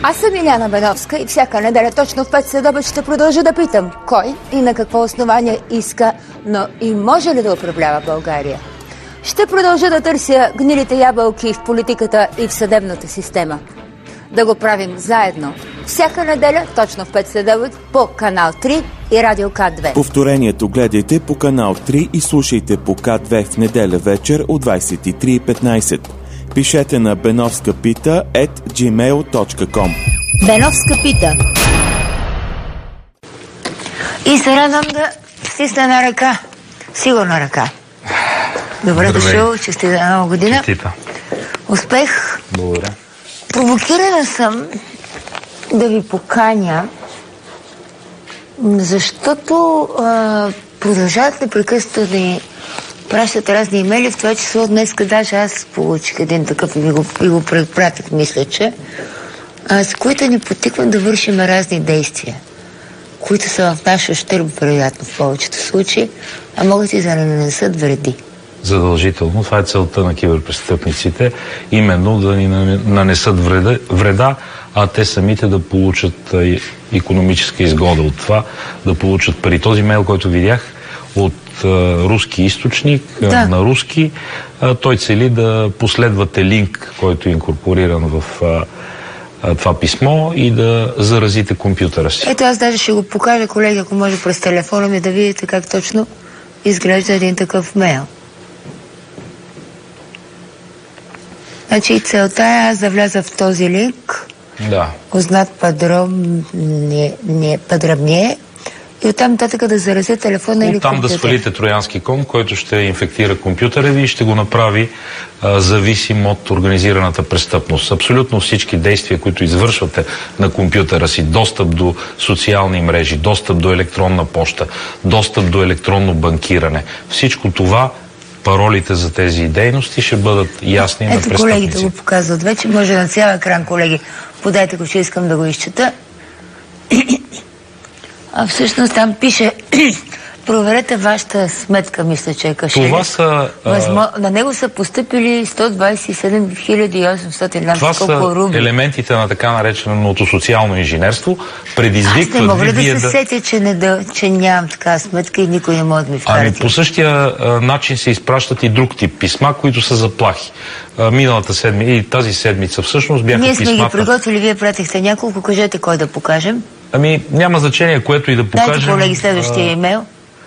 Аз съм Иляна Беновска и всяка неделя точно в 5 следобед ще продължа да питам кой и на какво основание иска, но и може ли да управлява България. Ще продължа да търся гнилите ябълки в политиката и в съдебната система. Да го правим заедно. Всяка неделя точно в 5 следобед по канал 3 и Радио К2. Повторението гледайте по канал 3 и слушайте по К2 в неделя вечер от 23:15. Пишете на benovskapita@gmail.com. Беновска пита. И се радвам да стисна една ръка. Сигурна ръка. Добре дошъл, честита нова година. Честита. Успех. Благодаря. Провокирана съм да ви поканя, защото продължават непрекъснато да ни пращат разни имейли, в това число днес, даже аз получих един такъв и го препратих, мисля, че, с които ни потикват да вършим разни действия, които са в наш ущърб, вероятно, в повечето случаи, а могат и да нанесат вреди. Задължително. Това е целта на киберпрестъпниците, именно да ни нанесат вреда, а те самите да получат икономическа изгода от това, да получат пари. Този мейл, който видях от руски източник, на руски, той цели да последвате линк, който е инкорпориран в това писмо и да заразите компютъра си. Ето аз даже ще го покажа, колеги, ако може през телефона ми да видите как точно изглежда един такъв мейл. Значи целта е аз да вляза в този линк, узнат подробнее, и оттам нататък да заразя телефона или компютър. Оттам да свалите троянски кон, който ще инфектира компютъра ви и ще го направи зависим от организираната престъпност. Абсолютно всички действия, които извършвате на компютъра си, достъп до социални мрежи, достъп до електронна поща, достъп до електронно банкиране, всичко това, паролите за тези дейности ще бъдат ясни на престъпници. Ето колегите го показват вече, може на цял екран, колеги. Подайте го, че искам да го изчета. А всъщност там пише проверете вашата сметка, мисля, че е кашелет. Това са... На него са постъпили 127 800 Това са елементите на така нареченото социално инженерство. Предизвикват аз не мога да се сетя, че нямам така сметка и никой не може да ми вкара. Ами по същия начин се изпращат и друг тип писма, които са заплахи. Миналата седмица и тази седмица всъщност бяха писмата. Ние сме ги приготвили, вие пратихте няколко, кажете кой да покажем. Ами няма значение, което и да покажем. Дайте, колеги, следващия имейл.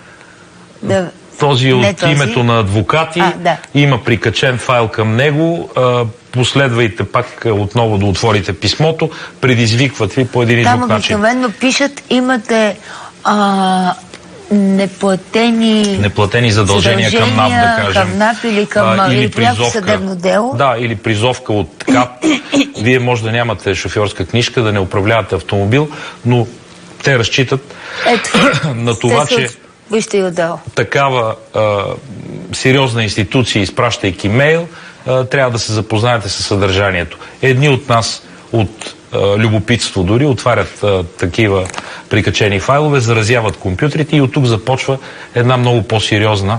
Този от името на адвокати, има прикачен файл към него, последвайте пак отново да отворите писмото, предизвикват ви по един и друг начин. Там обикновено пишат, имате неплатени задължения към НАП, да кажем. Към НАП или към или призовка, съдебно дело. Да, или призовка от КАП. Вие може да нямате шофьорска книжка, да не управлявате автомобил, но те разчитат на това, че такава сериозна институция, изпращайки мейл, трябва да се запознаете с съдържанието. Едни от нас от любопитство дори отварят такива прикачени файлове, заразяват компютрите и от тук започва една много по-сериозна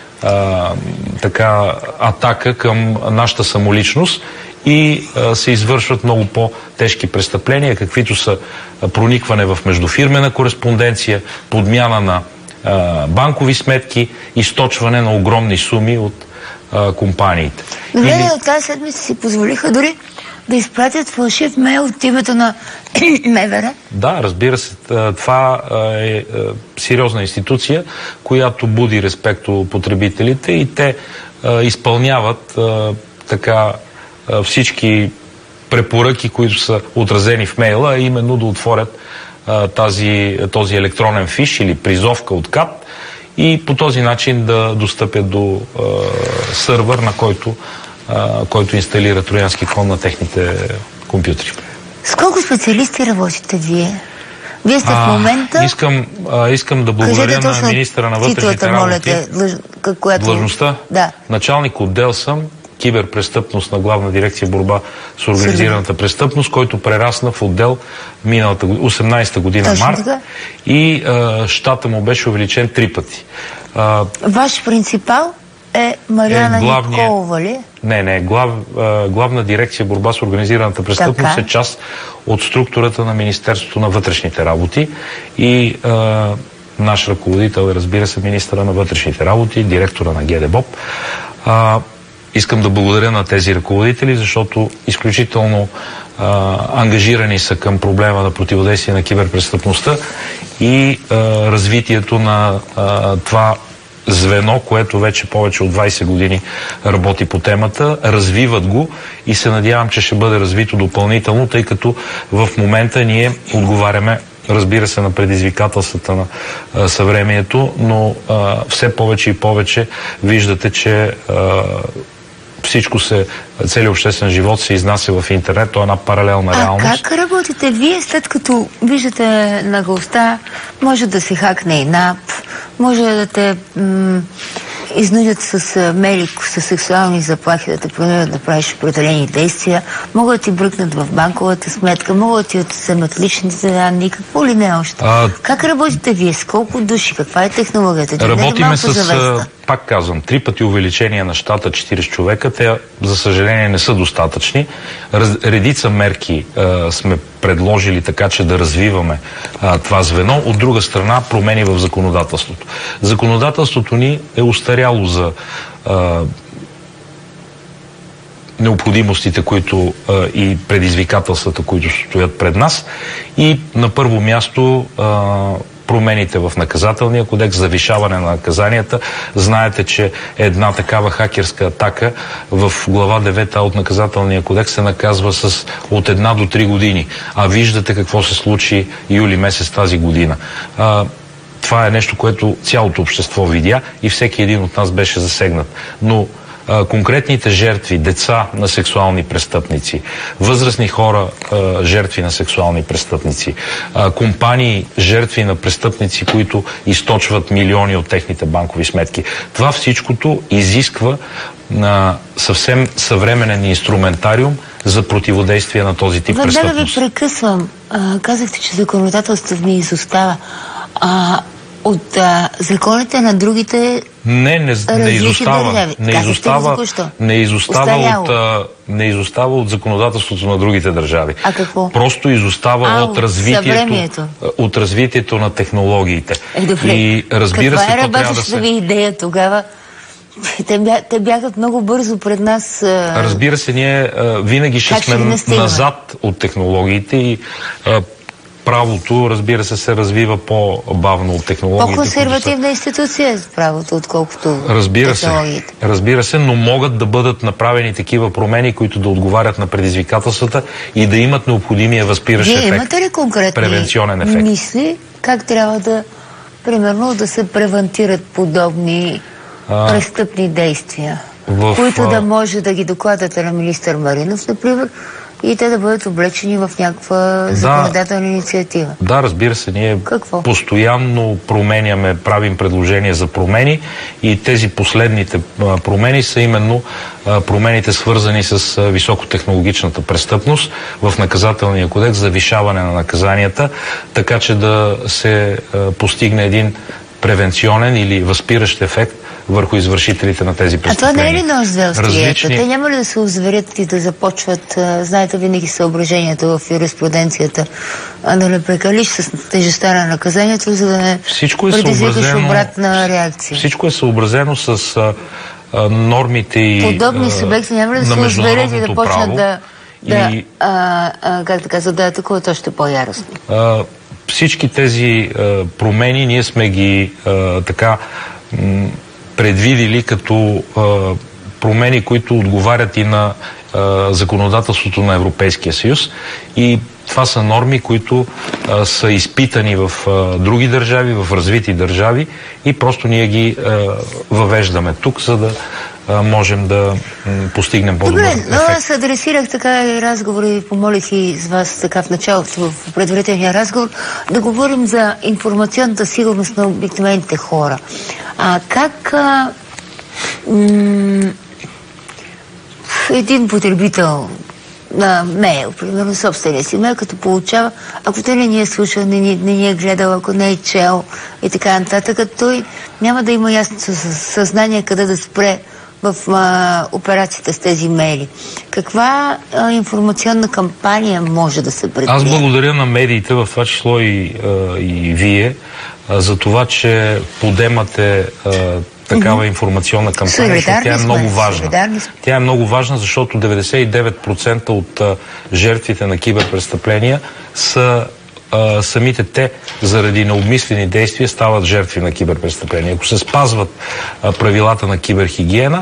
атака към нашата самоличност и се извършват много по-тежки престъпления, каквито са проникване в междуфирмена кореспонденция, подмяна на банкови сметки, източване на огромни суми от компаниите. Добре, от тази седмица си позволиха дори да изпратят фалшив мейл от името на МВР? Да, разбира се. Това е сериозна институция, която буди респект у потребителите и те изпълняват всички препоръки, които са отразени в мейла, а именно да отворят този електронен фиш или призовка от КАП и по този начин да достъпят до сървър, на който инсталира троянски кон на техните компютри. С колко специалисти работите вие? Вие сте в момента... Искам да благодаря на министъра на вътрешните работи. Длъжността? Да. Началник отдел съм киберпрестъпност на Главна дирекция борба с организираната престъпност, който прерасна в отдел 18-та година март и щата му беше увеличен 3 пъти. Ваш принципал е Мариана Николова ли? Не. Главна дирекция борба с организираната престъпност е част от структурата на Министерството на вътрешните работи и наш ръководител е, разбира се, министъра на вътрешните работи, директора на ГДБОП. Искам да благодаря на тези ръководители, защото изключително ангажирани са към проблема на противодействие на киберпрестъпността и развитието на това звено, което вече повече от 20 години работи по темата, развиват го и се надявам, че ще бъде развито допълнително, тъй като в момента ние отговаряме, разбира се, на предизвикателствата на съвремието, но все повече и повече виждате, че целият обществен живот се изнася в интернет, то е една паралелна реалност. Как работите вие, след като виждате наглостта, може да се хакне и НАП, може да те изнудят с мейли, с сексуални заплахи, да те принудят да правиш определени действия, могат да ти бръкнат в банковата сметка, могат да ти отземат личните данни, какво ли не още? Как работите вие? С колко души? Каква е технологията? Работиме с, пак казвам, 3 пъти увеличение на щата, 40 човека. Те, за съжаление, не са достатъчни. Редица мерки сме предложили така, че да развиваме това звено. От друга страна, промени в законодателството. Законодателството ни е устаряло за необходимостите, които и предизвикателствата, които стоят пред нас. И на първо място промените в наказателния кодекс, завишаване на наказанията. Знаете, че една такава хакерска атака в глава 9 от наказателния кодекс се наказва от 1 до 3 години. А виждате какво се случи юли месец тази година. Това е нещо, което цялото общество видя и всеки един от нас беше засегнат. Но конкретните жертви, деца на сексуални престъпници, възрастни хора, жертви на сексуални престъпници, компании, жертви на престъпници, които източват милиони от техните банкови сметки. Това всичкото изисква съвсем съвременен инструментариум за противодействие на този тип престъпност. Да ви прекъсвам. Казахте, че законодателството ни изостава. От законите на другите не изостава от законодателството на другите държави. А какво? Просто изостава от развитието на технологиите. Добре. И разбира се, това трябва да се... ви идея тогава? Те бягат много бързо пред нас. Разбира се, ние винаги ще сме назад от технологиите и правото, разбира се развива по-бавно от технологиите. По-консервативна институция е правото, отколкото технологиите. Разбира се, но могат да бъдат направени такива промени, които да отговарят на предизвикателствата и да имат необходимия възпиращ ефект. Вие имате ли конкретни превенционен ефект? Мисли как трябва да, примерно, да се превентират подобни престъпни действия, които да може да ги докладате на министър Маринов, например, и те да бъдат облечени в някаква законодателна инициатива? Да, разбира се, ние постоянно правим предложения за промени и тези последните промени са именно промените, свързани с високотехнологичната престъпност в наказателния кодекс, завишаване на наказанията, така че да се постигне един превенционен или възпиращ ефект върху извършителите на тези престъпления. А това не е ли нож за острията? Те няма ли да се озверят и да започват, знаете винаги съображението в юриспруденцията, да не прекалиш с тежестта на наказанието, за да не предизвикаш обратна реакция? Всичко е съобразено с нормите и подобни субекти няма ли да се озверят и да почнат да атакуват още по-яростно? Всички тези промени ние сме ги предвидили като промени, които отговарят и на законодателството на Европейския съюз. И това са норми, които са изпитани в други държави, в развити държави и просто ние ги въвеждаме тук, за да можем да постигнем по-добър ефект. Добре, но аз адресирах така и разговори, помолих и с вас така в началото, в предварителния разговор, да говорим за информационната сигурност на обикновените хора. Как един потребител на мейл, примерно собствения си мейл, като получава, ако той не ни е слушал, не ни е гледал, ако не е чел и така нататък, той няма да има ясно съзнание къде да спре в операцията с тези мейли. Каква информационна кампания може да се предприеме? Аз благодаря на медиите, в това число и вие, за това, че подемате такава информационна кампания, защото тя е много важна. Тя е много важна, защото 99% от жертвите на киберпрестъпления са самите те, заради необмислени действия, стават жертви на киберпрестъпления. Ако се спазват правилата на киберхигиена,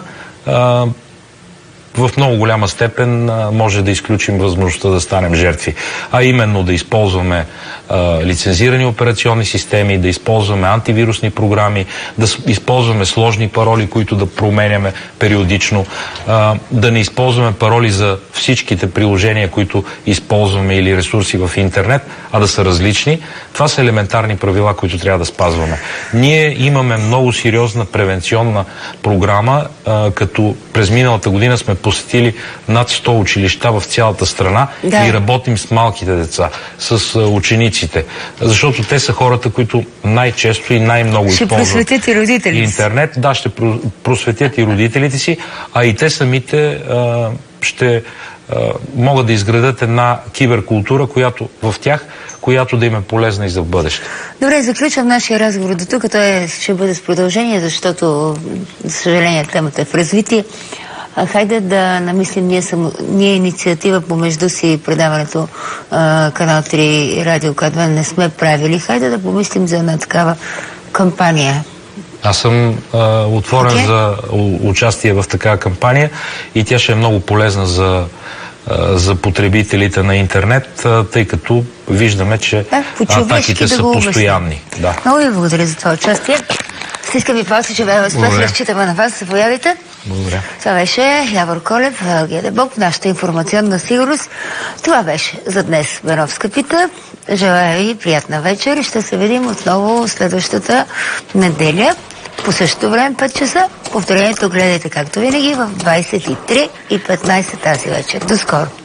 в много голяма степен може да изключим възможността да станем жертви. А именно да използваме лицензирани операционни системи, да използваме антивирусни програми, да използваме сложни пароли, които да променяме периодично, да не използваме пароли за всичките приложения, които използваме или ресурси в интернет, а да са различни. Това са елементарни правила, които трябва да спазваме. Ние имаме много сериозна превенционна програма, като през миналата година сме посетили над 100 училища в цялата страна и работим с малките деца, с учениците, защото те са хората, които най-често и най-много използват интернет. Да, ще просветят и родителите си, а и те самите ще могат да изградат една киберкултура, която да им е полезна и за бъдеще. Добре, заключвам нашия разговор до тук. Той ще бъде с продължение, защото, за съжаление, темата е в развитие. Хайде да намислим ние инициатива помежду си, предаването Канал 3 Радио К2 не сме правили. Хайде да помислим за една такава кампания. Аз съм отворен за участие в такава кампания и тя ще е много полезна за потребителите на интернет, тъй като виждаме, че атаките са постоянни. Да. Много ви благодаря за това участие. Стискам ви палци, че бе успех, разчитаме на вас. Заповядайте. Благодаря. Това беше Явор Колев, ГДБОП, нашата информационна сигурност. Това беше за днес, Беновска пита. Желая ви приятна вечер и ще се видим отново следващата неделя по същото време, 5 часа. Повторението гледайте както винаги в 23:15 тази вечер. До скоро!